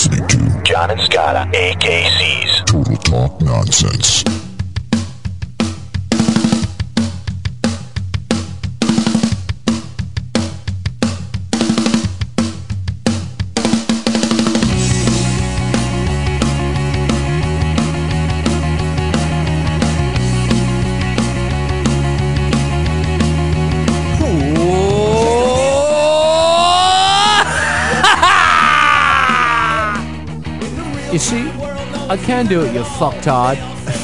listening to John and Scott, AKC's Total Talk Nonsense. You see, I can do it, you fucktard.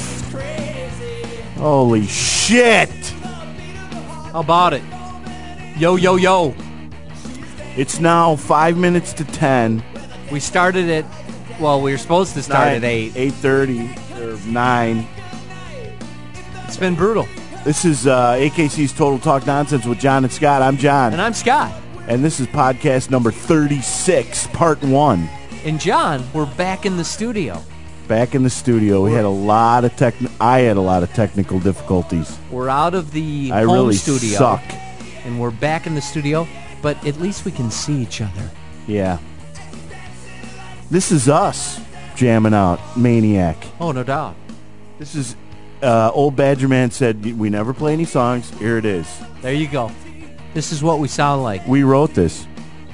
Holy shit! How about it? Yo, yo, yo. It's now 5 minutes to 10. We started at, well, we were supposed to start at 8. 8:30 or 9. It's been brutal. This is AKC's Total Talk Nonsense with John and Scott. I'm John. And I'm Scott. And this is podcast number 36, part 1. And John, we're back in the studio. Back in the studio. We had a lot of I had a lot of technical difficulties. We're out of the I home really studio. suck. And we're back in the studio, but at least we can see each other. Yeah. This is us jamming out, Maniac. Oh, no doubt. This is, old Badger Man said, we never play any songs. Here it is. There you go. This is what we sound like. We wrote this.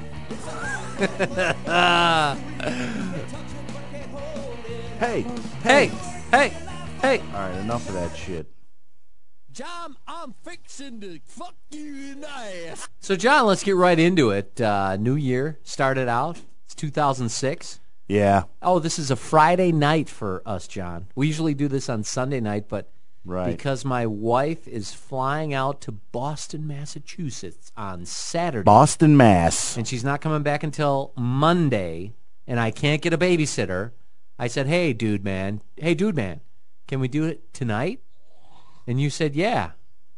Hey. Hey, hey, hey. All right, enough of that shit. John, I'm fixing to fuck you in the ass. So, John, let's get right into it. New year started out. It's 2006. Yeah. Oh, this is a Friday night for us, John. We usually do this on Sunday night, but because my wife is flying out to Boston, Massachusetts on Saturday. Boston, Mass. And she's not coming back until Monday, and I can't get a babysitter. I said, hey, dude, man, can we do it tonight? And you said, yeah.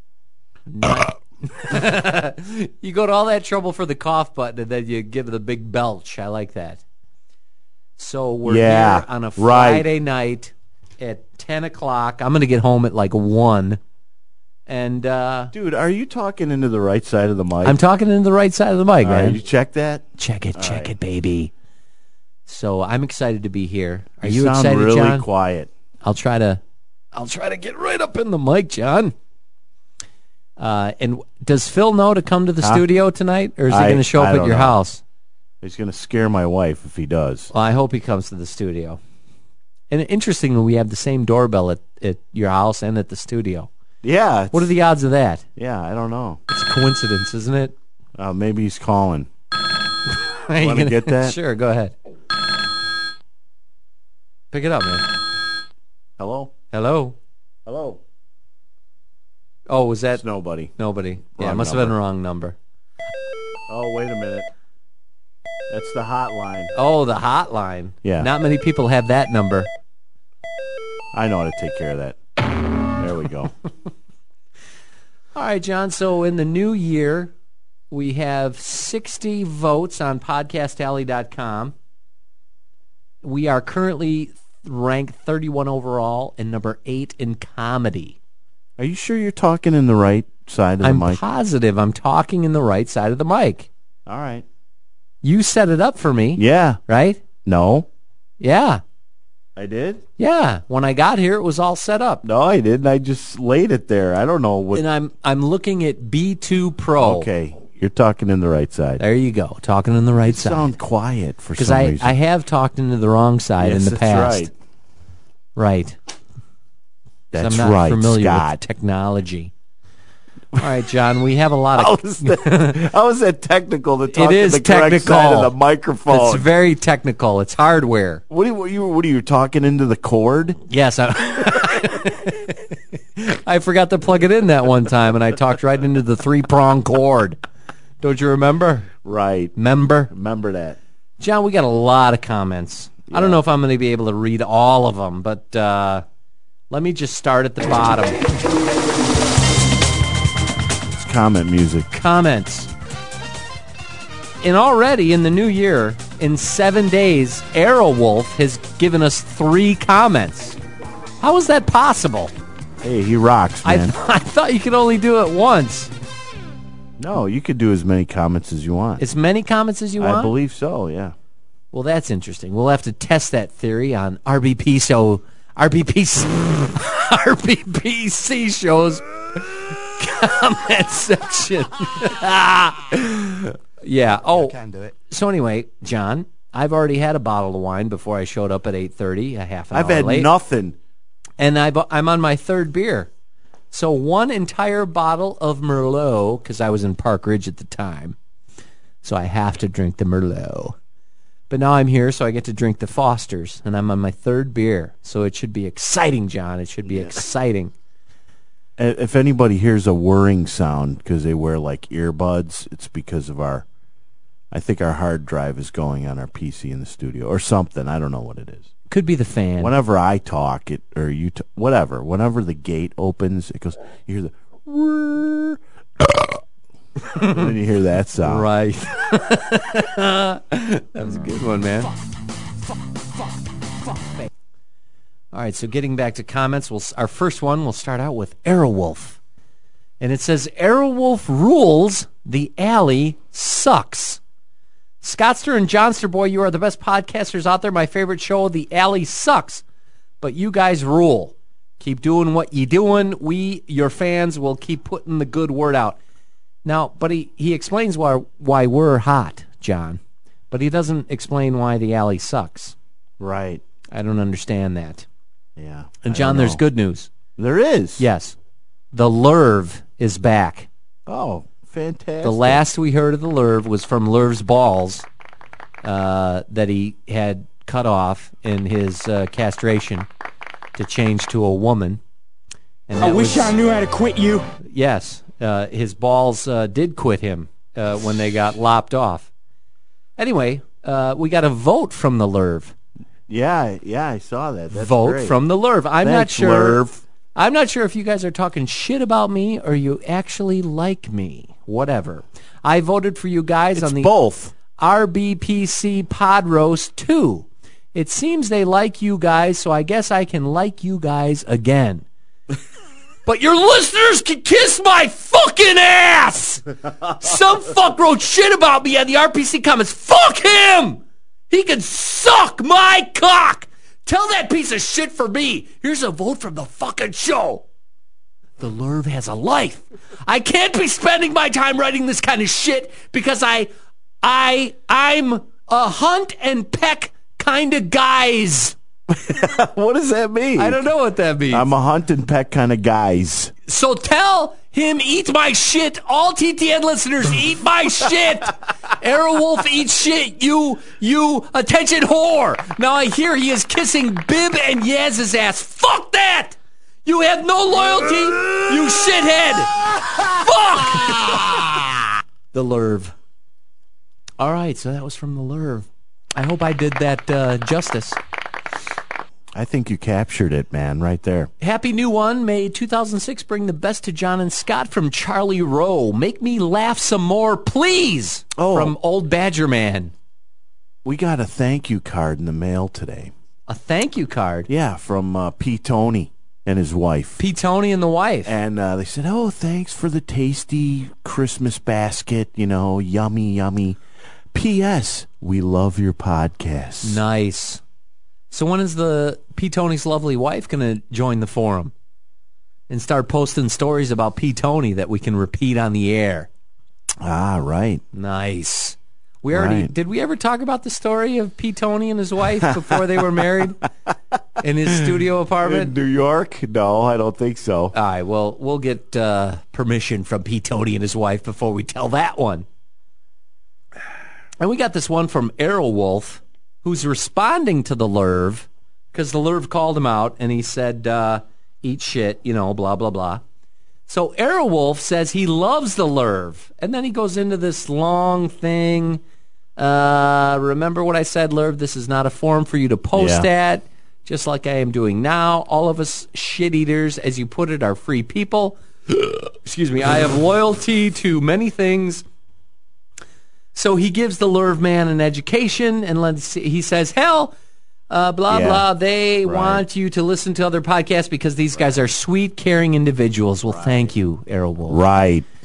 You go to all that trouble for the cough button, and then you give the big belch. I like that. So we're here on a Friday night at 10 o'clock. I'm going to get home at like 1. And dude, are you talking into the right side of the mic? I'm talking into the right side of the mic, man. You check that? Check it, baby. So I'm excited to be here. Are you sound excited, really John? Quiet. I'll try to get right up in the mic, John. And does Phil know to come to the studio tonight, or is he going to show up at your house? He's going to scare my wife if he does. Well, I hope he comes to the studio. And interestingly, we have the same doorbell at your house and at the studio. Yeah. What are the odds of that? Yeah, I don't know. It's a coincidence, isn't it? Maybe he's calling. You want to get that? Sure, go ahead. Pick it up, man. Hello? Hello? Hello? Oh, was that... It's nobody. Nobody. Yeah, Wrong it must have been a wrong number. Oh, wait a minute. That's the hotline. Oh, the hotline. Yeah. Not many people have that number. I know how to take care of that. There we go. All right, John. So in the new year, we have 60 votes on podcastalley.com. We are currently ranked 31 overall and number 8 in comedy. Are you sure you're talking in the right side of the mic? I'm positive I'm talking in the right side of the mic. All right. You set it up for me. Yeah. Right? No. Yeah. I did? Yeah. When I got here, it was all set up. No, I didn't. I just laid it there. I don't know what... And I'm looking at B2 Pro. Okay. You're talking in the right side. There you go. Talking in the right side. Sound quiet for some Because reason. I have talked into the wrong side in the past. That's right. Right. That's I'm not right, familiar Scott. with technology. All right, John, we have a lot of... How is that technical to talk It is to the correct technical. side of the microphone? It's very technical. It's hardware. What are you talking into the cord? Yes. I forgot to plug it in that one time, and I talked right into the 3-prong cord. Don't you remember? Right. Remember that. John, we got a lot of comments. Yeah. I don't know if I'm going to be able to read all of them, but let me just start at the bottom. It's comment music. Comments. And already in the new year, in 7 days, Aerowolf has given us 3 comments. How is that possible? Hey, he rocks, man. I thought you could only do it once. No, you could do as many comments as you want. As many comments as you want? I believe so, yeah. Well, that's interesting. We'll have to test that theory on RBPC show's comment section. Yeah. Oh, I can do it. so anyway, John, I've already had a bottle of wine before I showed up at 8:30, a half an hour I've had late. nothing. And I'm on my third beer. So one entire bottle of Merlot, because I was in Park Ridge at the time. So I have to drink the Merlot. But now I'm here, so I get to drink the Foster's, and I'm on my third beer. So it should be exciting, John. It should be exciting. If anybody hears a whirring sound because they wear like earbuds, it's because of I think our hard drive is going on our PC in the studio or something. I don't know what it is. Could be the fan. Whenever I talk, whatever. Whenever the gate opens, it goes. You hear the. And then you hear that sound. Right. That was a good one, man. All right, so getting back to comments, our first one, we'll start out with Aerowolf. And it says, Aerowolf rules, the alley sucks. Scottster and Johnster, boy, you are the best podcasters out there. My favorite show, The Alley Sucks. But you guys rule. Keep doing what you doing. We, your fans, will keep putting the good word out. Now, but he explains why we're hot, John. But he doesn't explain why The Alley sucks. Right. I don't understand that. Yeah. And John, there's good news. There is. Yes. The Lerv is back. Oh, fantastic. The last we heard of the Lerv was from Lerv's balls that he had cut off in his castration to change to a woman. And I wish I knew how to quit you. Yes. His balls did quit him when they got lopped off. Anyway, we got a vote from the Lerv. Yeah, I saw that. That's Vote great. from the Lerv. I'm not Thanks, sure. Lerv. I'm not sure if you guys are talking shit about me or you actually like me. Whatever. I voted for you guys on the both. RBPC Pod Roast 2. It seems they like you guys, so I guess I can like you guys again. But your listeners can kiss my fucking ass! Some fuck wrote shit about me on the RPC comments. Fuck him! He can suck my cock! Tell that piece of shit for me. Here's a vote from the fucking show. The Lerv has a life. I can't be spending my time writing this kind of shit because I'm a hunt and peck kind of guys. What does that mean? I don't know what that means. I'm a hunt and peck kind of guys. So tell him eat my shit. All TTN listeners, eat my shit. Aerowolf eats shit. You attention whore. Now I hear he is kissing Bib and Yaz's ass. Fuck that. You have no loyalty, you shithead. Fuck. The Lerv. All right, so that was from the Lerv. I hope I did that justice. I think you captured it, man, right there. Happy new one. May 2006 bring the best to John and Scott from Charlie Rowe. Make me laugh some more, please. Oh. From Old Badger Man. We got a thank you card in the mail today. A thank you card. Yeah, from P. Tony and his wife. P. Tony and the wife. And they said, oh, thanks for the tasty Christmas basket, yummy, yummy. P.S. We love your podcast. Nice. So when is the P. Tony's lovely wife going to join the forum and start posting stories about P. Tony that we can repeat on the air? Ah, right. Nice. Did we ever talk about the story of P. Tony and his wife before they were married in his studio apartment? In New York? No, I don't think so. All right, well, we'll get permission from P. Tony and his wife before we tell that one. And we got this one from Aerowolf, who's responding to the Lerv, because the Lerv called him out, and he said, eat shit, blah, blah, blah. So Aerowolf says he loves the Lerv, and then he goes into this long thing. Remember what I said, Lerv? This is not a forum for you to post at, just like I am doing now. All of us shit-eaters, as you put it, are free people. Excuse me. I have loyalty to many things. So he gives the Lerv man an education, and he says, hell, blah, they want you to listen to other podcasts because these guys are sweet, caring individuals. Well, thank you, Aerowolf. Right.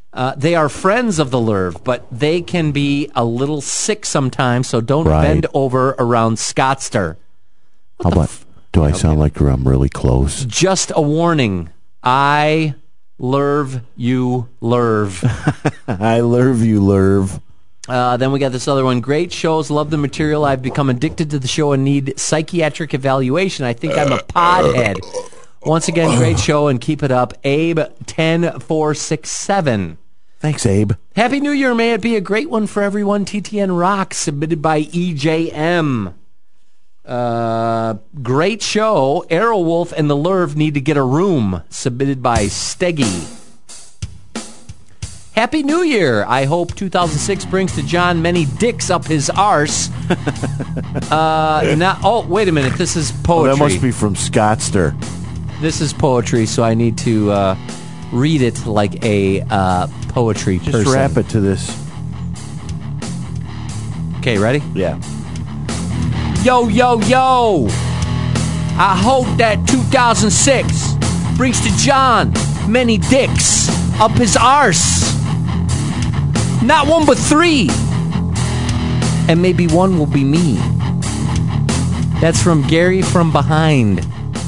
They are friends of the Lerv, but they can be a little sick sometimes, so don't Right. bend over around Scottster. How about, do I sound like I'm really close? Just a warning. I Lerv, you Lerv. I love you, Lerv. Then we got this other one. Great shows. Love the material. I've become addicted to the show and need psychiatric evaluation. I think I'm a podhead. Once again, great show and keep it up. Abe 10467. Thanks, Abe. Happy New Year. May it be a great one for everyone. TTN Rock, submitted by EJM. Great show. Aerowolf and the Lerv need to get a room, submitted by Steggy. Happy New Year. I hope 2006 brings to John many dicks up his arse. Wait a minute. This is Oh, poetry. that must be from Scottster. This is poetry, so I need to read it like a poetry Just person. rap it to this. Okay, ready? Yeah. Yo, yo, yo! I hope that 2006 brings to John many dicks up his arse. Not one, but three. And maybe one will be me. That's from Gary from Behind.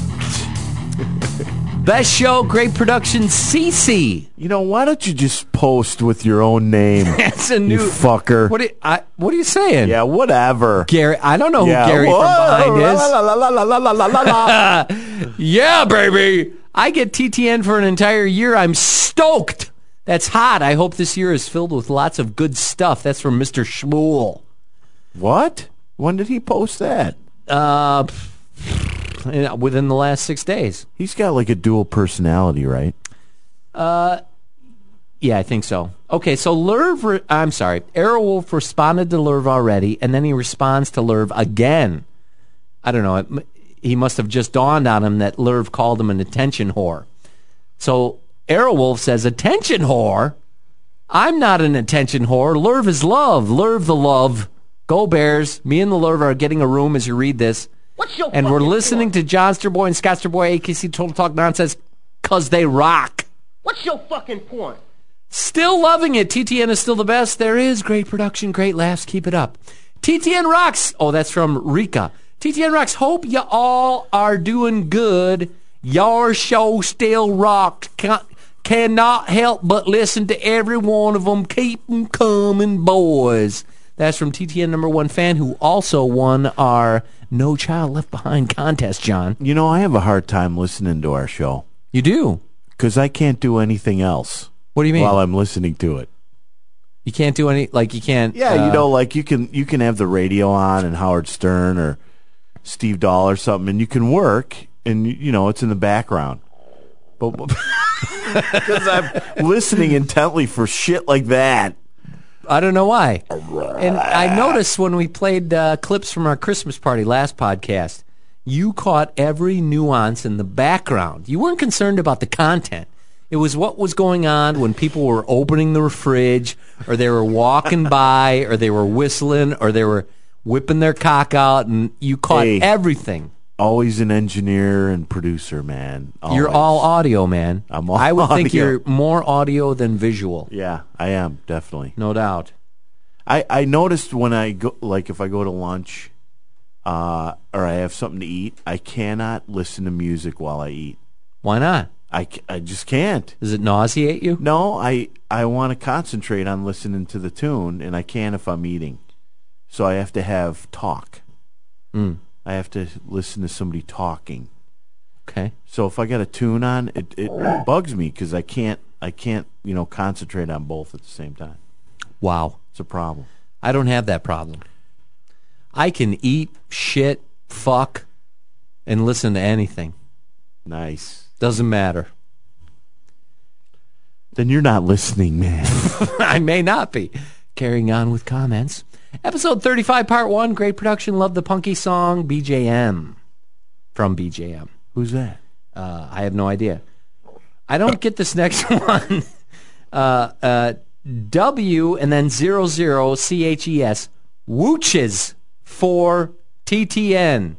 Best show, great production, CC. You know, why don't you just post with your own name? That's a You new fucker. What are you saying? Yeah, whatever. Gary, I don't know Yeah. who Gary Whoa, from Behind is. la, la, la, la, la, la, la, la, la. Yeah, baby. I get TTN for an entire year. I'm stoked. That's hot. I hope this year is filled with lots of good stuff. That's from Mr. Schmool. What? When did he post that? Within the last 6 days. He's got like a dual personality, right? Yeah, I think so. Okay, so Aerowolf responded to Lerv already, and then he responds to Lerv again. I don't know. He must have just dawned on him that Lerv called him an attention whore. So Aerowolf says, attention whore? I'm not an attention whore. Lerv is love. Lerv the love. Go Bears. Me and the Lerv are getting a room as you read this. And we're listening to Johnster Boy and Scottster Boy, AKC Total Talk Nonsense, because they rock. What's your fucking point? Still loving it. TTN is still the best. There is great production, great laughs. Keep it up. TTN rocks. Oh, that's from Rika. TTN rocks. Hope you all are doing good. Your show still rocks. Cannot help but listen to every one of them. Keep them coming, boys. That's from TTN number one fan who also won our No Child Left Behind contest, John. You know, I have a hard time listening to our show You do? because I can't do anything else What do you mean? while I'm listening to it. You can't do any, like you can't... Yeah, you know, like you can have the radio on and Howard Stern or Steve Dahl or something, and you can work, and you know it's in the background. But because I'm listening intently for shit like that. I don't know why. And I noticed when we played clips from our Christmas party last podcast, you caught every nuance in the background. You weren't concerned about the content. It was what was going on when people were opening the fridge, or they were walking by, or they were whistling, or they were whipping their cock out, and you caught Hey. everything. Always an engineer and producer, man. You're Always. all audio, man. I'm all I would think audio. you're more audio than visual. Yeah, I am definitely. No doubt. I noticed when I go, like if I go to lunch, or I have something to eat, I cannot listen to music while I eat. Why not? I just can't. Does it nauseate you? No, I want to concentrate on listening to the tune, and I can't if I'm eating. So I have to have talk. I have to listen to somebody talking. Okay. So if I got a tune on, it bugs me because I can't concentrate on both at the same time. Wow. It's a problem. I don't have that problem. I can eat, shit, fuck, and listen to anything. Nice. Doesn't matter. Then you're not listening, man. I may not be. Carrying on with comments. Episode 35, Part 1. Great production. Love the punky song. BJM. From BJM. Who's that? I have no idea. I don't get this next one. W and then 00CHES. Wooches for TTN.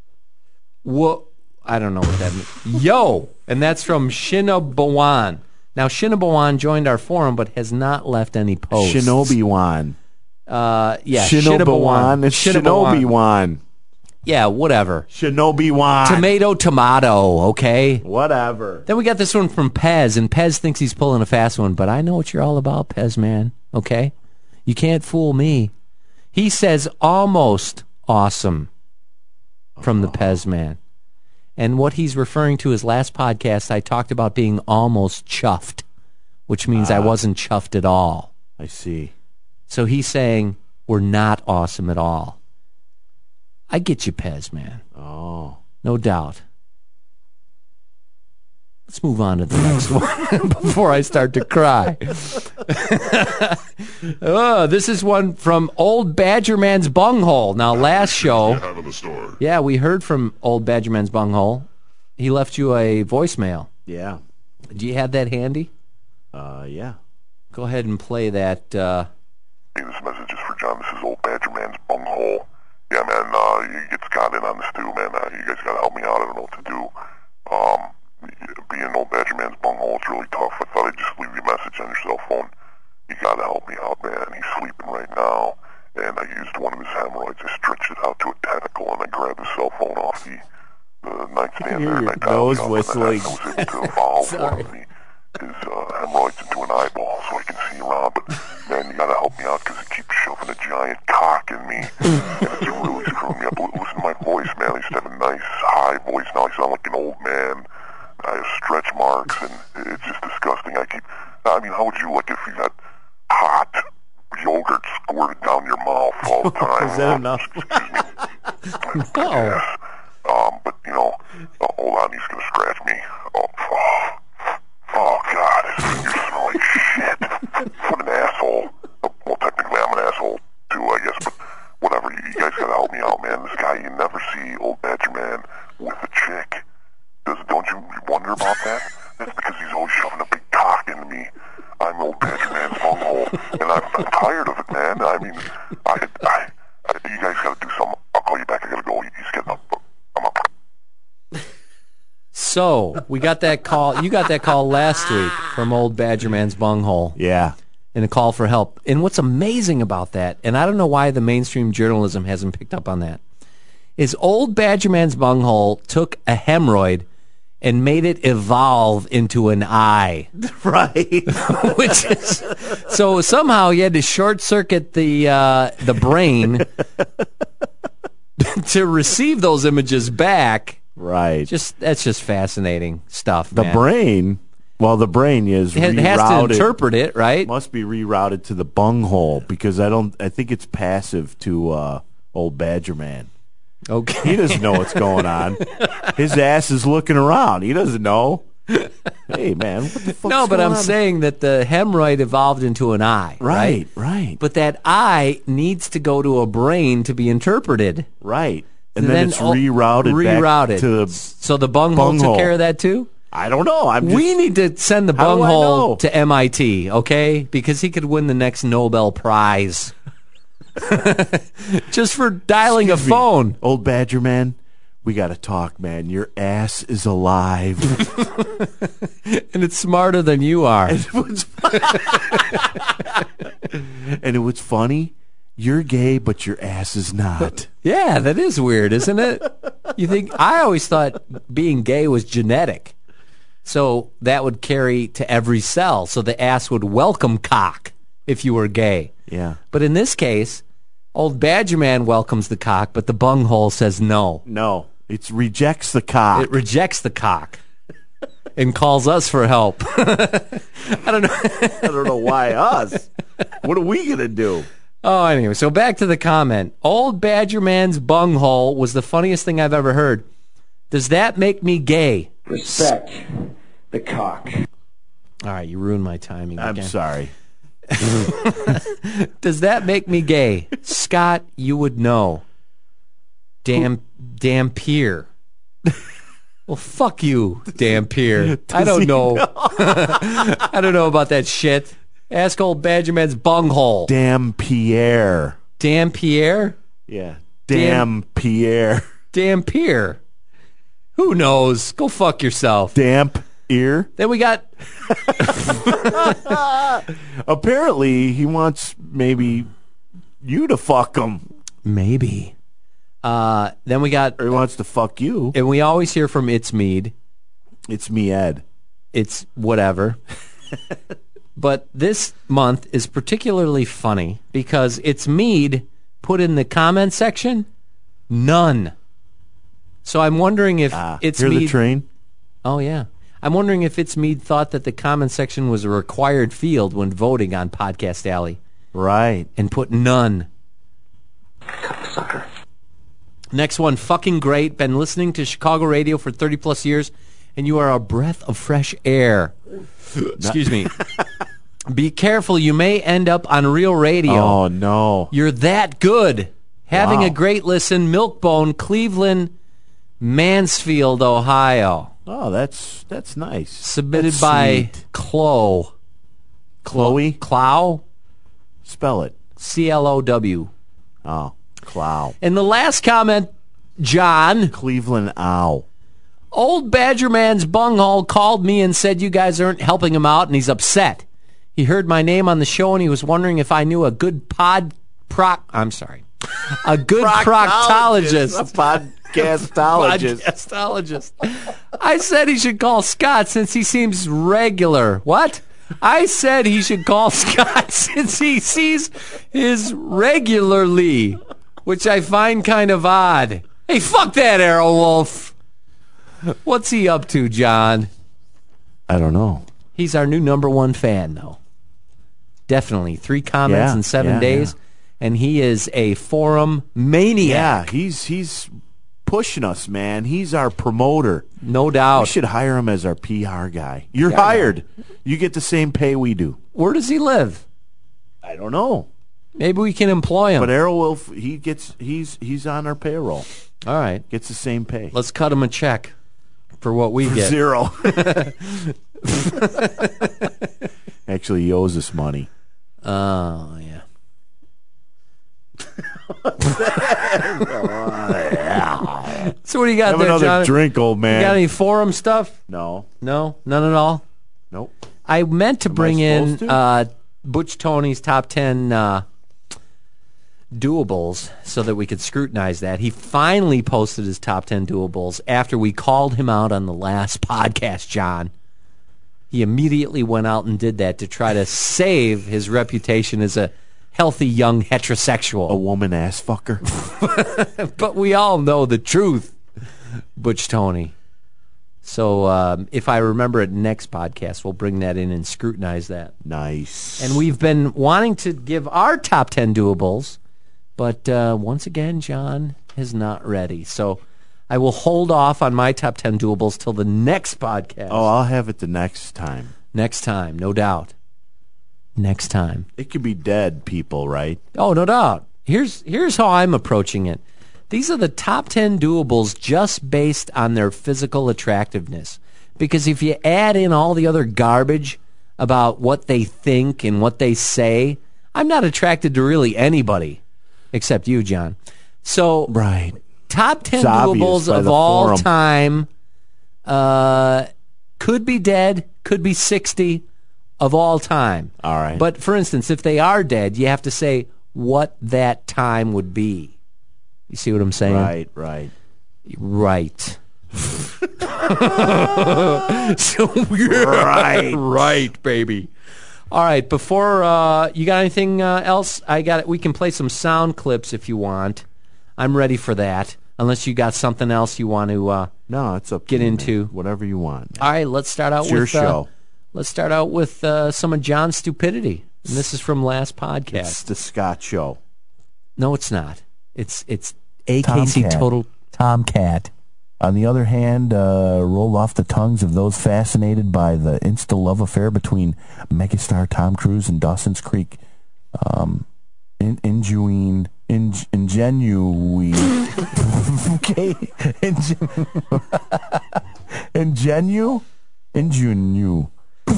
I don't know what that means. Yo. And that's from Shinabawan. Now, Shinobi-wan joined our forum, but has not left any posts. Shinobi-wan. Yeah, Shinobi-wan. It's Shinobi-wan. Yeah, whatever. Shinobi-wan. Tomato, okay? Whatever. Then we got this one from Pez, and Pez thinks he's pulling a fast one, but I know what you're all about, Pez, man, okay? You can't fool me. He says almost awesome from the Pez man. And what he's referring to is last podcast, I talked about being almost chuffed, which means I wasn't chuffed at all. I see. So he's saying we're not awesome at all. I get you, Pez, man. Oh. No doubt. Let's move on to the next one before I start to cry. This is one from Old Badgerman's Bunghole. Now, last show, yeah, we heard from Old Badgerman's Bunghole. He left you a voicemail. Yeah. Do you have that handy? Yeah. Go ahead and play that. Hey, this message is for John. This is Old Badgerman's Bunghole. Yeah, man, you get Scott in on this too, man. You guys gotta help me out. I don't know what to do. Being Old Badgerman's Bunghole, it's really tough. I thought I'd just leave you a message on your cell phone. You gotta help me out, man. He's sleeping right now, and I used one of his hemorrhoids. I stretched it out to a tentacle, and I grabbed his cell phone off the nightstand there, and I dialed nose whistling. I was able to evolve one of his hemorrhoids into an eyeball so I can see around. But, man, you gotta help me out because it keeps shoving a giant cock in me, and it's really screwing me up. Listen to my voice, man. I used to have a nice, high voice. Now I sound like an old man. I have stretch marks, and it's just disgusting. I mean, how would you like if you had hot yogurt squirted down your mouth all the time? Is that enough? Excuse me. No. But, you know, hold on, he's going to scratch me. Oh, God, you smell like shit. What an asshole. Well, technically, I'm an asshole, too, I guess, but whatever. You guys got to help me out, man. This guy, you never see Old Badgerman with a chick. Don't you wonder about that? That's because he's always shoving a big cock into me. I'm Old Badgerman's Bunghole, and I'm tired of it, man. I mean, you guys got to do something. I'll call you back. I got to go. He's getting up. I'm up. So, we got that call. You got that call last week from Old Badgerman's Bunghole. Yeah. And a call for help. And what's amazing about that, and I don't know why the mainstream journalism hasn't picked up on that, is Old Badgerman's Bunghole took a hemorrhoid and made it evolve into an eye. Right. Which is, so somehow he had to short circuit the brain to receive those images back. Right. That's just fascinating stuff. The man. brain. Well, the brain is it rerouted. has to interpret it, right? Must be rerouted to the bunghole because I think it's passive to Old Badgerman. Okay. He doesn't know what's going on. His ass is looking around. He doesn't know. Hey, man, what the fuck? No, but I'm saying that the hemorrhoid evolved into an eye. Right. But that eye needs to go to a brain to be interpreted. Right. And then it's rerouted back to the So the bunghole took care of that too? I don't know. We need to send the bunghole to MIT, okay? Because he could win the next Nobel Prize. Just for dialing a phone. Old Badgerman, we got to talk, man. Your ass is alive. And it's smarter than you are. And it was funny. You're gay, but your ass is not. Yeah, that is weird, isn't it? You think? I always thought being gay was genetic. So that would carry to every cell. So the ass would welcome cock if you were gay. Yeah. But in this case, Old Badgerman welcomes the cock, but the bunghole says no. No. It rejects the cock. It rejects the cock and calls us for help. I don't know. I don't know why us. What are we going to do? Oh, anyway, so back to the comment. Old Badgerman's bunghole was the funniest thing I've ever heard. Does that make me gay? Respect the cock. All right, you ruined my timing again. I'm sorry. Does that make me gay? Scott, you would know. Dampier. Well, fuck you, Dampier. I don't know. I don't know about that shit. Ask Old Badgerman's bunghole. Dampier. Dampier? Yeah. Dampier. Dampier. Who knows? Go fuck yourself. Damp ear. Then we got Apparently, he wants maybe you to fuck him. maybe. Then we got, Or he wants to fuck you. and we always hear from It's Mead. It's me, Ed. It's whatever. But this month is particularly funny because It's Mead put in the comment section, none. So I'm wondering if It's Hear Mead... the train? Oh, yeah. I'm wondering if It's Mead thought that the comment section was a required field when voting on Podcast Alley Right. and put none. Next one, fucking great. Been listening to Chicago radio for 30-plus years, and you are a breath of fresh air. Excuse me. Be careful. You may end up on real radio. Oh, no. You're that good. Having Wow. a great listen, Milkbone, Cleveland, Mansfield, Ohio. Oh, that's nice. Submitted That's by sweet. Chloe. Chloe? Clow? Spell it. C-L-O-W. Oh, Clow. And the last comment, John. Cleveland Ow. Old Badger Man's bunghole called me and said you guys aren't helping him out, and he's upset. He heard my name on the show, and he was wondering if I knew a good a good proctologist. A podcastologist. Podcastologist. I said he should call Scott since he seems regular. What? I said he should call Scott since he sees his regularly, which I find kind of odd. Hey, fuck that Aerowolf. What's he up to, John? I don't know. He's our new number one fan, though. Definitely. 3 comments Yeah, in 7 yeah, days, and he is a forum maniac. Yeah, he's pushing us, man. He's our promoter. No We doubt. should hire him as our PR guy. You're hired. You get the same pay we do. Where does he live? I don't know. Maybe we can employ him. But Aerowolf, he's on our payroll. All right. Gets the same pay. Let's cut him a check for what we get. 0. Actually, he owes us money. Oh, yeah. So what do you got Have there, another John? drink, old man. You got any forum stuff? No. No? None at all? Nope. I meant to bring in supposed Butch Tony's top 10 doables so that we could scrutinize that. He finally posted his top 10 doables after we called him out on the last podcast, John. He immediately went out and did that to try to save his reputation as a healthy young heterosexual. A woman ass fucker. But we all know the truth, Butch Tony. So if I remember it next podcast, we'll bring that in and scrutinize that. Nice. And we've been wanting to give our top 10 doables, but once again, John is not ready. So I will hold off on my top 10 doables till the next podcast. Oh, I'll have it the next time. Next time, no doubt. Next time. It could be dead people, right? Oh, no doubt. Here's how I'm approaching it. These are the top 10 doables just based on their physical attractiveness. Because if you add in all the other garbage about what they think and what they say, I'm not attracted to really anybody except you, John. So, Right. top 10 It's obvious doables by of the all forum. time. Could be dead, could be 60 of all time. All right. But for instance, if they are dead, you have to say what that time would be. You see what I'm saying? Right. Right. So yeah, right, baby. All right. Before you got anything else? We can play some sound clips if you want. I'm ready for that. Unless you got something else you want to. No, it's up. Get to you, into. man. Whatever you want. All right. Let's start out It's with your show. Let's start out with some of John's stupidity. And this is from last It's podcast. the Scott Show. No, it's not. It's AKC Total. Tomcat. On the other hand, rolled off the tongues of those fascinated by the insta-love affair between megastar Tom Cruise and Dawson's Creek. Ingenue. Okay. Ingenue.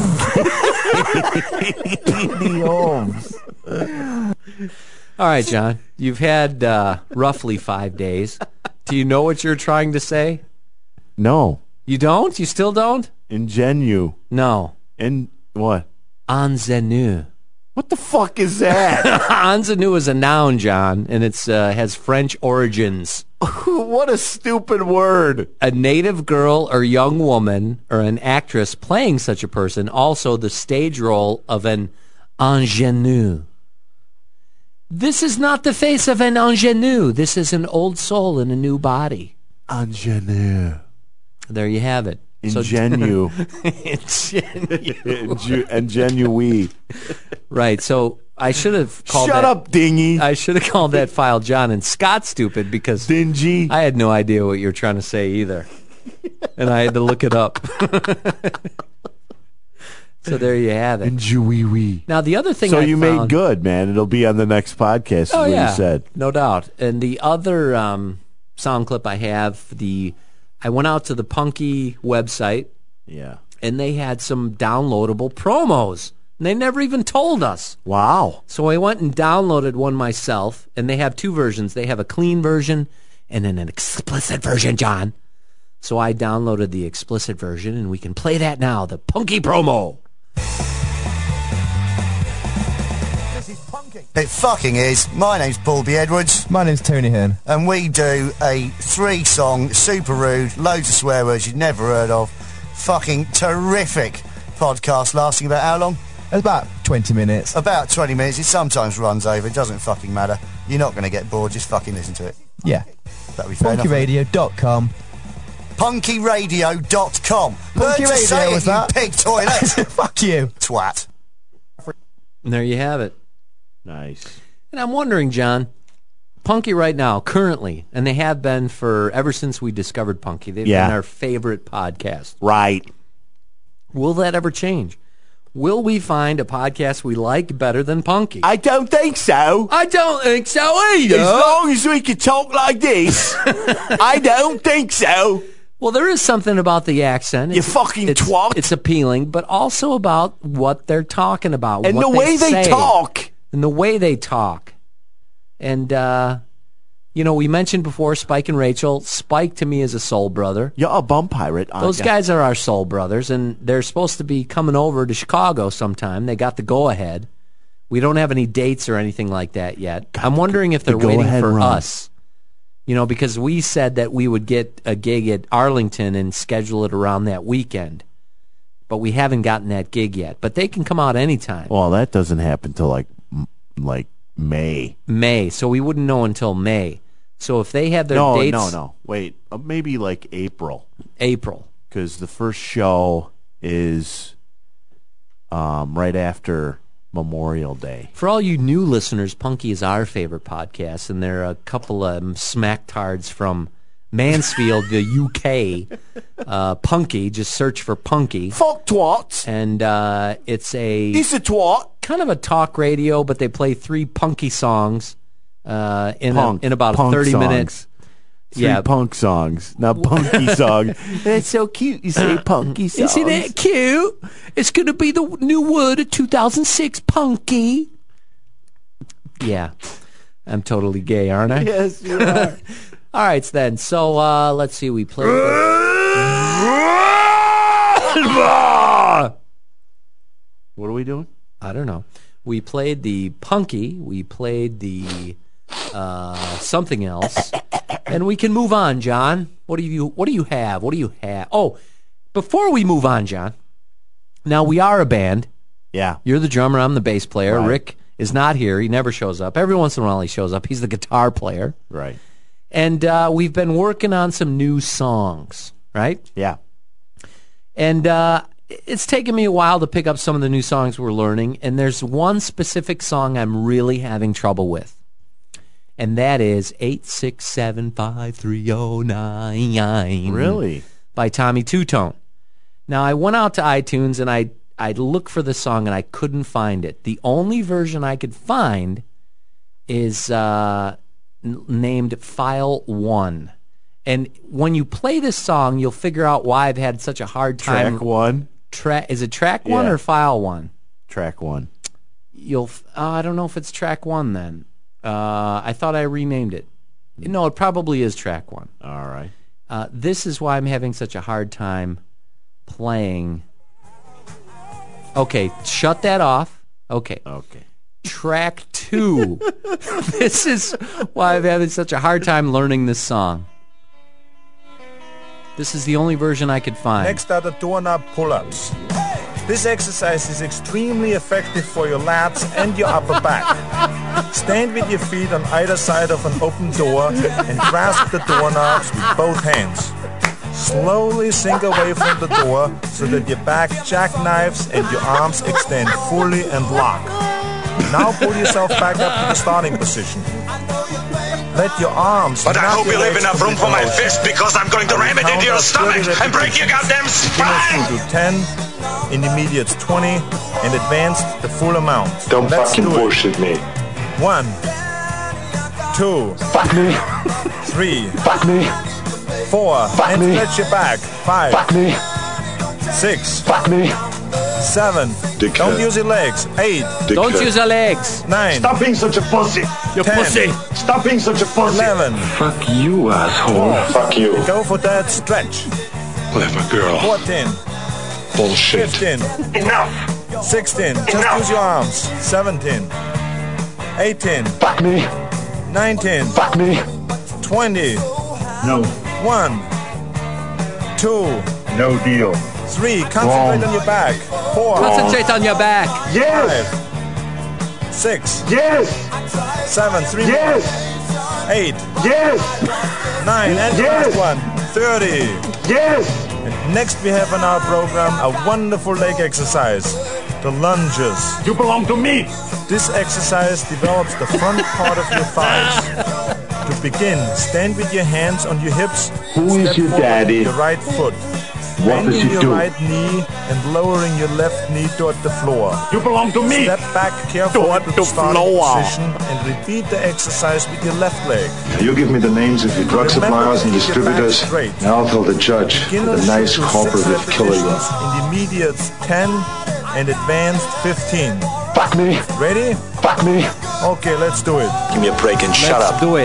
All right, John. You've had roughly 5 days. Do you know what you're trying to say? No. You don't? You still don't? Ingenu. No. What? Ingenue. What the fuck is that? Ingenue is a noun, John, and it's has French origins. What a stupid word. A native girl or young woman or an actress playing such a person, also the stage role of an ingenue. This is not the face of an ingenue. This is an old soul in a new body. Ingenue. There you have it. Ingenu. Ingenue. Right, so I should have called Shut up, dingy. I should have called that file John and Scott stupid because Dingy. I had no idea what you were trying to say either. And I had to look it up. So there you have it. Ingenue. Now the other thing So I you found, made good, man. It'll be on the next podcast, is what you said. No doubt. And the other sound clip I have, I went out to the Punky website. Yeah. And they had some downloadable promos. And they never even told us. Wow. So I went and downloaded one myself, and they have two versions. They have a clean version and then an explicit version, John. So I downloaded the explicit version, and we can play that now, the Punky promo. It fucking is. My name's Paul B. Edwards. My name's Tony Hearn. And we do a 3-song, super rude, loads of swear words you'd never heard of, fucking terrific podcast lasting about how long? About 20 minutes. About 20 minutes. It sometimes runs over. It doesn't fucking matter. You're not going to get bored. Just fucking listen to it. Yeah. That'd be fair enough. PunkyRadio.com. PunkyRadio.com. Learn Punky to Radio say was it, you that? pig toilet. Fuck you. Twat. And there you have it. Nice. And I'm wondering, John, Punky right now, currently, and they have been for ever since we discovered Punky. They've been our favorite podcast. Right. Will that ever change? Will we find a podcast we like better than Punky? I don't think so. I don't think so either. As long as we can talk like this, I don't think so. Well, there is something about the accent. You fucking twat. It's appealing, but also about what they're talking about. And what the way they say, talk. And the way they talk. And, we mentioned before Spike and Rachel. Spike, to me, is a soul brother. You're a bum pirate, aren't Those guys are our soul brothers, and they're supposed to be coming over to Chicago sometime. They got the go-ahead. We don't have any dates or anything like that yet. I'm wondering if they're waiting for us. Because we said that we would get a gig at Arlington and schedule it around that weekend. But we haven't gotten that gig yet. But they can come out anytime. Well, that doesn't happen till like May. May. So we wouldn't know until May. So if they have their dates... No. Wait. Maybe like April. April. Because the first show is right after Memorial Day. For all you new listeners, Punky is our favorite podcast, and there are a couple of smacktards from Mansfield, the UK. Punky, just search for Punky. Fuck twats. And it's He's a twat. Kind of a talk radio, but they play 3 Punky songs in about a 30 minutes. 3 punk songs, not punky songs. That's so cute. You say punky songs. Isn't it cute? It's going to be the new word of 2006, Punky. Yeah. I'm totally gay, aren't I? Yes, you are. All right, then. So let's see. We played. What are we doing? I don't know. We played the Punky. We played the something else. And we can move on, John. What do you have? Oh, before we move on, John. Now we are a band. Yeah. You're the drummer. I'm the bass player. Right. Rick is not here. He never shows up. Every once in a while he shows up. He's the guitar player. Right. And we've been working on some new songs, right? Yeah. And it's taken me a while to pick up some of the new songs we're learning. And there's one specific song I'm really having trouble with. And that is 8675309. Really? By Tommy Two-Tone. Now, I went out to iTunes and I looked for the song and I couldn't find it. The only version I could find is named File 1. And when you play this song, you'll figure out why I've had such a hard time. Track 1? Is it track 1 or File 1? Track 1. I don't know if it's track 1 then. I thought I renamed it. No, it probably is track 1. All right. This is why I'm having such a hard time playing. Okay, shut that off. Okay. Track 2. This is why I'm having such a hard time learning this song. This is the only version I could find. Next are the doorknob pull-ups. This exercise is extremely effective for your lats and your upper back. Stand with your feet on either side of an open door and grasp the doorknobs with both hands. Slowly sink away from the door so that your back jackknives and your arms extend fully and lock. Now pull yourself back up to the starting position. Let your arms. But I hope you leave enough room for my fist because I'm going to ram it into your stomach and break your goddamn spine! Beginners will do 10, intermediates 20, and advanced the full amount. Don't Let's fucking do it. bullshit me. 1, 2, Fuck me. 3, Fuck me. 4, Fuck and me. stretch your back. 5, Fuck me. 6, Fuck me. 7, Dickhead. don't use your legs. 8, Don't use your legs. 9, Stop being such a pussy. You're 10, pussy. Stop being such a pussy. 11, Fuck you, asshole. Fuck you. go for that stretch. Clever girl. 14, Bullshit. 15, Enough. 16, just Enough. use your arms. 17, 18, Fuck me. 19, Fuck me. 20, No. 1, 2, No deal. 3, concentrate on your back. 4, Concentrate on your back. 5, 6, Yes. 7, 3 Yes. more. 8, Yes. 9, and Yes. next one. 30. Yes. And next we have in our program a wonderful leg exercise, the lunges. You belong to me. This exercise develops the front part of your thighs. To begin, stand with your hands on your hips. Who is Step your forward daddy? with your right foot. What does Bending he your do? right knee and lowering your left knee toward the floor. You belong to me. Step back carefully Toward to the the starting floor. position and repeat the exercise with your left leg. You give me the names of your drug suppliers and distributors, and I'll tell the judge the Beginners nice should do 6 cooperative killer you are. repetitions, intermediates 10, and advanced 15. Fuck me. Ready? Fuck me. Okay, let's do it. Give me a break and shut Let's up. do it.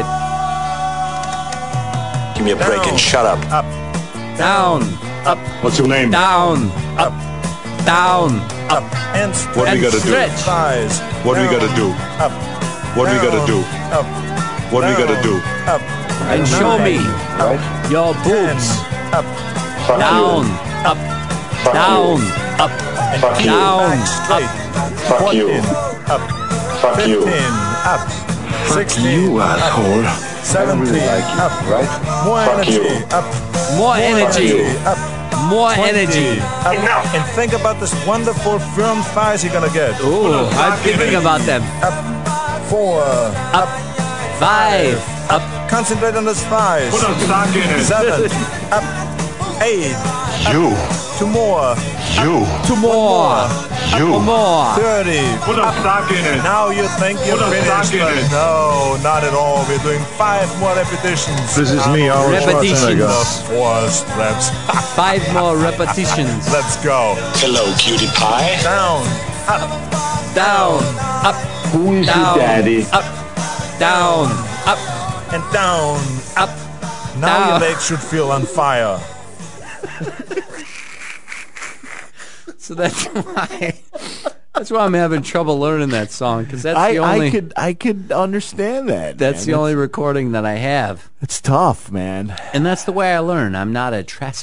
Give me a break and shut up. Up, Down. Up. What's your name? Down. Up. Down. up, and stretch. What do we gotta do? Stretch. Thighs. What do we Down, gotta do? Up. What do we gotta down, do? Up. What do we down, gotta do? Up. And show me your 10, boobs. up, Fuck Down. Up. Fuck Down. Up. and Fuck keep you. Down. back straight. Fuck you. 14, up. Fuck 15, you. up. 16, You up. asshole. 17, up. right? More Fuck energy, you. up. More energy. Up. More 20, energy. Up. Enough. And think about this wonderful firm thighs you're gonna get. Ooh, I'm thinking about them. Up. 4, Up. 5. Up. concentrate on those thighs. Put a sock in it. 7, up. 8, You. 2 more. You. 2 more. You. More. 30. Put a sock in it. Now you think you're Put a finished, sock in but it. no, not at all. We're doing 5 more repetitions. This is me, Arnold Repetitions. Schwarzenegger. The 4 reps. 5 more repetitions. Let's go. Hello, cutie pie. Down, up, Down. Up. Who is Down. your daddy? Up. Down. Up. and down. Up. Now Down. your legs should feel on fire. So that's why I'm having trouble learning that song, because that's the only I could understand that. that's man. the only recording that I have, It's tough, man. and that's the way I learn. I'm not a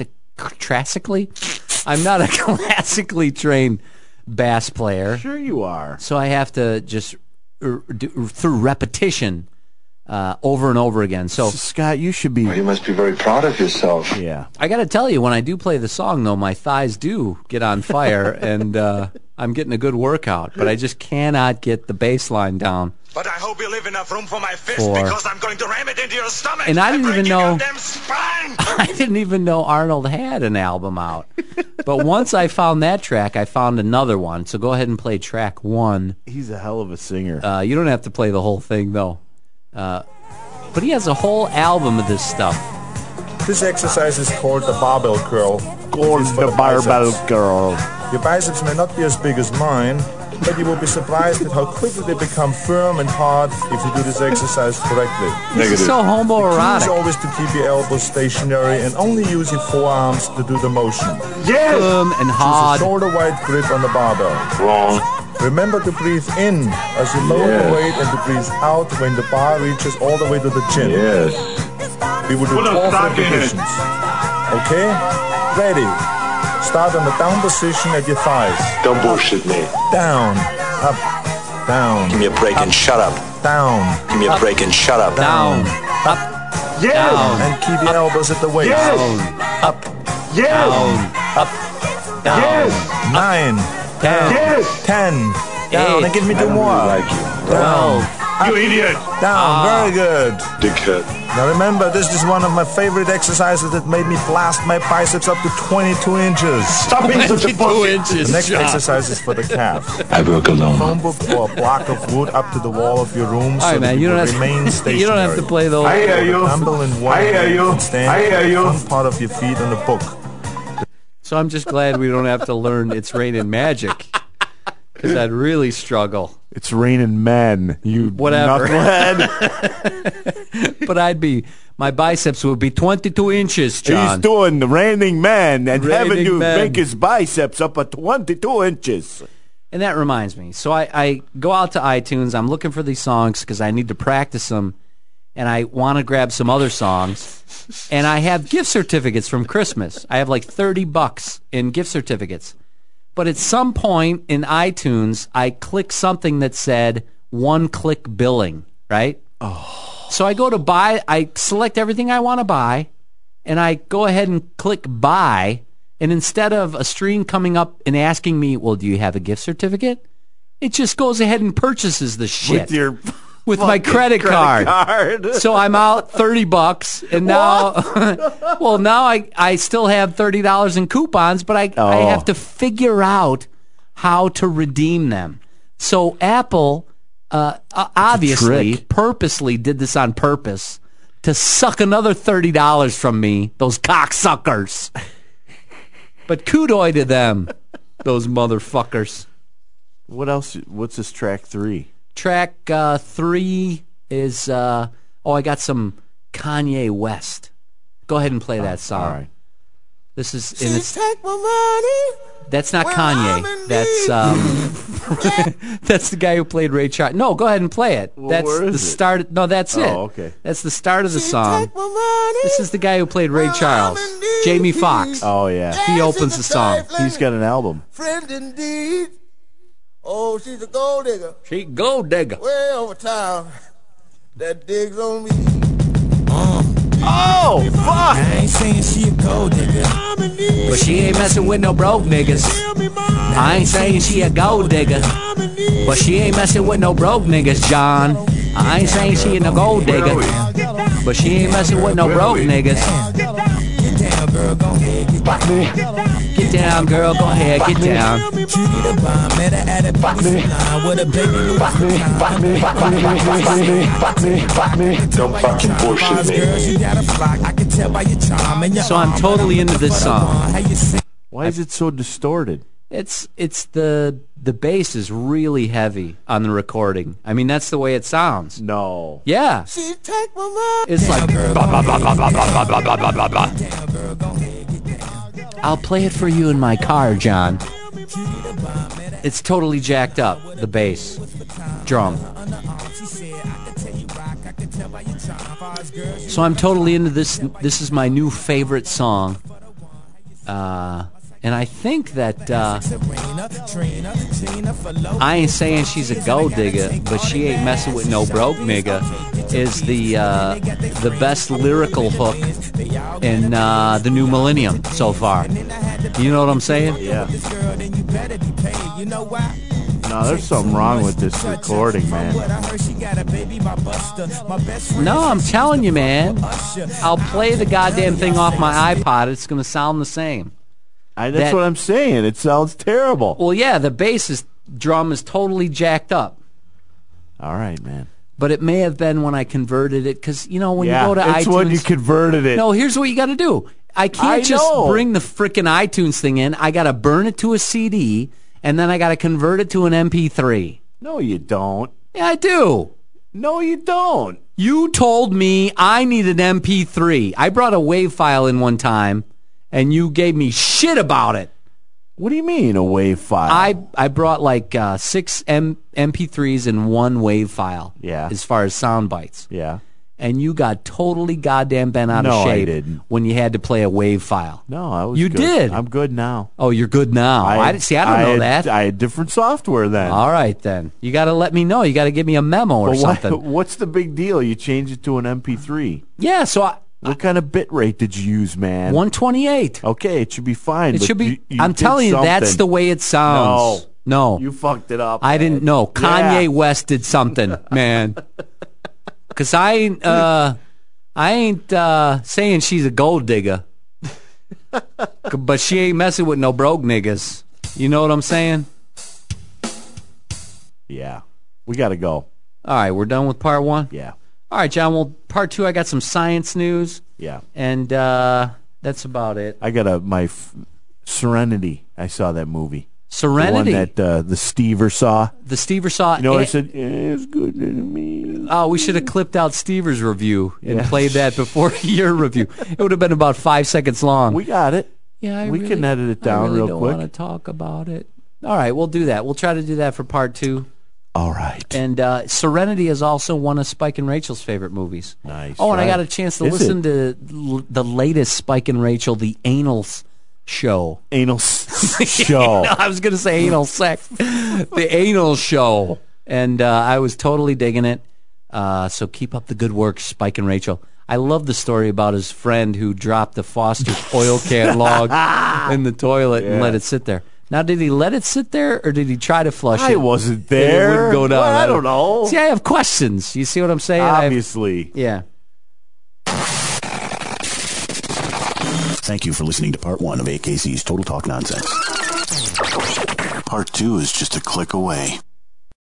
I'm not a classically trained bass player, Sure you are. so I have to just do, through repetition over and over again. So Scott, you should be. You must be very proud of yourself. Yeah. I got to tell you, when I do play the song, though, my thighs do get on fire, and I'm getting a good workout, but I just cannot get the bass line down. But I hope you leave enough room for my fist For- because I'm going to ram it into your stomach. And I didn't break even your know- goddamn spine. I didn't even know Arnold had an album out. But once I found that track, I found another one. So go ahead and play track 1. He's a hell of a singer. You don't have to play the whole thing, though. But he has a whole album of this stuff. This exercise is called the barbell curl. Called It's for the barbell biceps. girl. Your biceps may not be as big as mine, but you will be surprised at how quickly they become firm and hard if you do this exercise correctly. This is so homoerotic. Choose always to keep your elbows stationary and only use your forearms to do the motion. Yes! Firm and hard. Choose a shoulder-wide grip on the barbell. Wrong. Remember to breathe in as you lower the weight and to breathe out when the bar reaches all the way to the chin. Yes. We will do 12 repetitions. Okay? Ready. Start on the down position at your thighs. Don't bullshit me. Down. Up. Down. Give me a break and shut up. Down. Give me a break and shut up. Down. Up. Yes. Down. And keep your elbows at the waist. Yes. Up. Yes. Down. Up. Down. Yes. 9. Down. Yes. 10. Down. And give me 2 more. Like you. Down. You idiot. Down. Very good. Dickhead. Now remember, this is one of my favorite exercises that made me blast my biceps up to 22 inches. Stop being such a 22 inches. The next John. exercise is for the calf. I work alone. Phone book or a block of wood up to the wall of your room All so right, that man. you You will don't, remain have stationary. to, you don't have to play those. I hear you. Humble in one I hear hand you. and stand I hear you. one part of your feet on the book. So I'm just glad we don't have to learn It's Raining Magic. Because I'd really struggle. It's raining men. You Whatever. knucklehead. But my biceps would be 22 inches, John. He's doing the raining man and having Raining to man. make his biceps up at 22 inches. And that reminds me. So I go out to iTunes. I'm looking for these songs because I need to practice them. And I want to grab some other songs. And I have gift certificates from Christmas. I have like $30 in gift certificates. But at some point in iTunes, I click something that said one-click billing, right? Oh. So I go to buy. I select everything I want to buy, and I go ahead and click buy. And instead of a screen coming up and asking me, well, do you have a gift certificate? It just goes ahead and purchases the shit. With my credit card. So I'm out $30, and now, well, now I still have $30 in coupons, but I have to figure out how to redeem them. So Apple obviously purposely did this on purpose to suck another $30 from me, those cocksuckers. But kudos to them, those motherfuckers. What else? What's this track 3? Track 3 is, I got some Kanye West. Go ahead and play that song. All right. This is, Take my money. that's not Kanye. That's that's the guy who played Ray Charles. No, go ahead and play it. Well, That's where is the it? start. No, that's it. Oh, okay. That's the start of the song. Take my money. This is the guy who played Ray Charles. Jamie Foxx. Oh, yeah. He opens the song. He's got an album. Friend indeed. Oh, she's a gold digger. She gold digger. Way over town. That digs on me. Oh, fuck! I ain't saying she a gold digger. But she ain't messing with no broke niggas. I ain't saying she a gold digger. But she ain't messing with no broke niggas, John. I ain't saying she ain't no gold digger. But she ain't messing with no broke niggas. Get down, girl, go ahead, get down. Get down, girl, go ahead, get down. Cutie the bomb, met her at a beauty salon with a baby Don't fucking bullshit me. girls, you got a flock. I can tell by your charm and your So I'm totally into this song. How you sing? Why is it so distorted? It's the bass is really heavy on the recording. I mean, that's the way it sounds. No. Yeah. She take my money. It's like Girl, blah, go blah, blah, blah, blah, blah, blah, blah, blah, blah, blah. down, girl, go ahead, get down. I'll play it for you in my car, John. It's totally jacked up, the bass drum. So I'm totally into this. This is my new favorite song. And I think that I ain't saying she's a gold digger, but she ain't messing with no broke nigga is the best lyrical hook in the new millennium so far. You know what I'm saying? Yeah. No, there's something wrong with this recording, man. No, I'm telling you, man. I'll play the goddamn thing off my iPod. It's going to sound the same. That's what I'm saying. It sounds terrible. Well, yeah, the drum is totally jacked up. All right, man. But it may have been when I converted it, because, you know, when you go to it's iTunes... when you converted it. No, here's what you got to do. I can't just bring the frickin' iTunes thing in. I got to burn it to a CD, and then I got to convert it to an MP3. No, you don't. Yeah, I do. No, you don't. You told me I need an MP3. I brought a WAV file in one time, and you gave me shit about it. What do you mean, a WAV file? I brought like 6 MP3s in one WAV file. Yeah. As far as sound bites. Yeah. And you got totally goddamn bent out of shape I didn't. when you had to play a WAV file. No, I was You good. did. I'm good now. Oh, you're good now. I don't know that. I had different software then. All right, then. You got to let me know. You got to give me a memo or something. What's the big deal? You change it to an MP3. Yeah, so what kind of bit rate did you use, man? 128. Okay, it should be fine. It but should be. you I'm did telling you, that's something. the way it sounds. No. You fucked it up. I didn't know. Kanye Yeah. West did something, man. Because I ain't saying she's a gold digger. But she ain't messing with no broke niggas. You know what I'm saying? Yeah. We got to go. All right, we're done with part 1? Yeah. All right, John, well, part 2, I got some science news. Yeah. And that's about it. I got Serenity. I saw that movie. Serenity? The one that the Stever saw. The Stever saw. You know what I said? It's good to me. Oh, we should have clipped out Stever's review and played that before your review. It would have been about 5 seconds long. We got it. Yeah, we can edit it down I really real don't quick. want to talk about it. All right, we'll do that. We'll try to do that for part 2. All right. And Serenity is also one of Spike and Rachel's favorite movies. Nice. Oh, and right. I got a chance to listen to the latest Spike and Rachel, the Anal Show. Anal Show. I was going to say anal sex. The Anal Show. And I was totally digging it. So keep up the good work, Spike and Rachel. I love the story about his friend who dropped the Foster's oil can log in the toilet and let it sit there. Now, did he let it sit there, or did he try to flush it? I wasn't there. It wouldn't go down. Well, I don't know. See, I have questions. You see what I'm saying? Obviously. Yeah. Thank you for listening to part 1 of AKC's Total Talk Nonsense. Part 2 is just a click away.